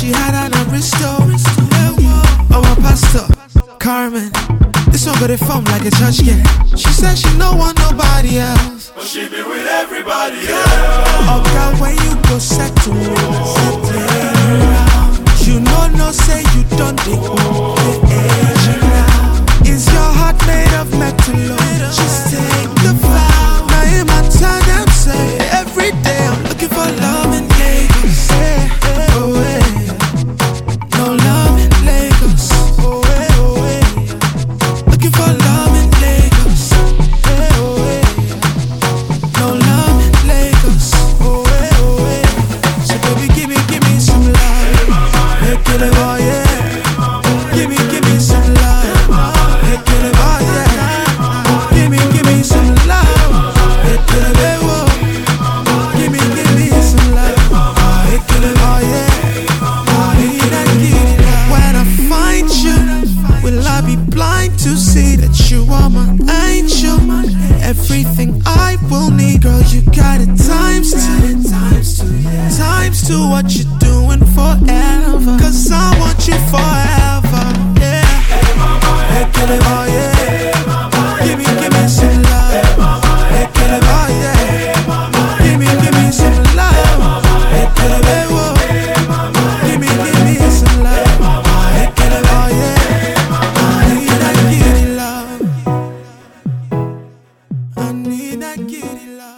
she had an aristo. Oh, my pastor, Carmen. This one got it form like a church girl. She said she no want nobody else, but she be with everybody else. Oh God, when you go settle, you know no say you don't dig the age now. Is your heart made of metal? Just take the vow. Now in my time, them say every day I'm looking for love in Lagos. Oh, no love in Lagos. Oh, looking for love in Lagos. No love in Lagos. So baby, give me some love. Hey, kill it, oh yeah. Give me some love. Hey, kill it, oh yeah. Give me some love. Hey, kill it, oh. Give me some love. Hey, kill it, oh yeah. When I find you, will I be blind to see that you are my angel? Everything I will need, girl, you got it times two what you doing forever. Cause I want you forever, yeah. Hey, kill it, oh yeah. Give me some love. Hey, kill it, oh yeah. Give me some love. Hey, kill it, oh. Give me some love. Hey, kill it, oh yeah. I need that kitty love. I need that kitty love.